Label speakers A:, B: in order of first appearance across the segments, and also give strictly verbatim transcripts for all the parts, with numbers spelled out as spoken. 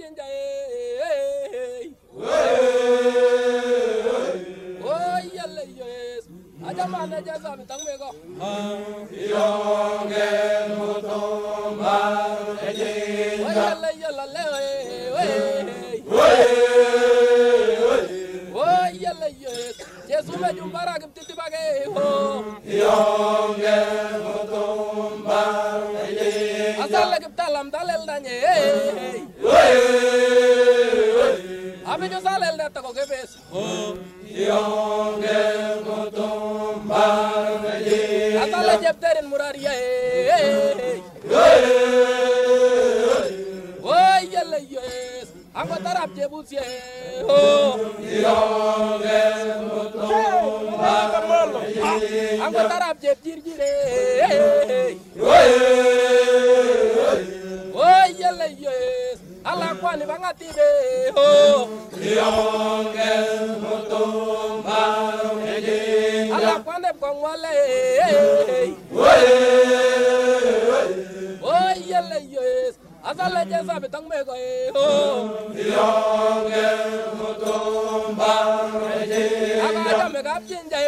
A: jinja eh oh yalla yes ajama na jaza bitang me ko
B: yonge mutomba jinja
A: yalla yalla le oh yalla yes jesu me jumbara gibti bage oh
B: yonge mutomba jinja
A: asal gibtalam dalel danye abi jo salel net ko gebes
B: yonge mutomba jinja
A: asal jebterin murariya oh yalla yes ango tarap jebusie oh
B: yonge mutomba jinja
A: ango tarap jeb jirjire oh yalla yes ala kwani bangati be oh
B: yonge mutomba jinja
A: ala kwani kongwale oh yalla yes asala jesa bitang me ko oh
B: yonge mutomba jinja
A: aga me gap jinja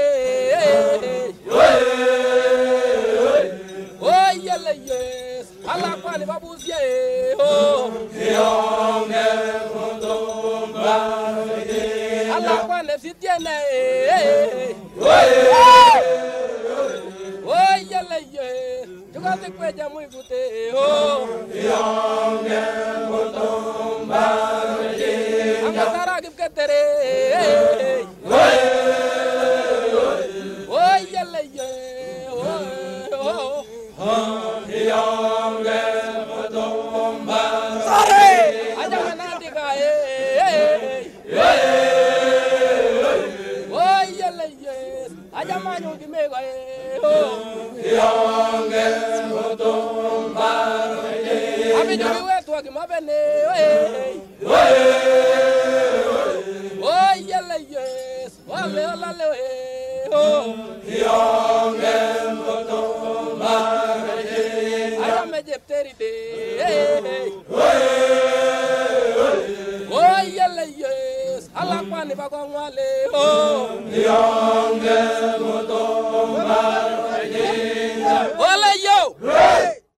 A: oh yalla yes ala kwani babusie oh
B: yonge mutomba jinja
A: ala kwani sitiene oh yalla yes juga se kweja muy gute oh
B: yonge mutomba jinja
A: anga tara gib ketere oh yalla yes oh
B: yonge mutomba
A: aja nanti kae oh yalla yes aja manyu di me kae oh
B: yonge mutomba jinja
A: abi jogi wetu ak mabene oh yalla yes wale wale oh
B: yonge mutomba jinja
A: aja me jepteri de oh yalla yes ala kwani bagongwale oh
B: yonge mutomba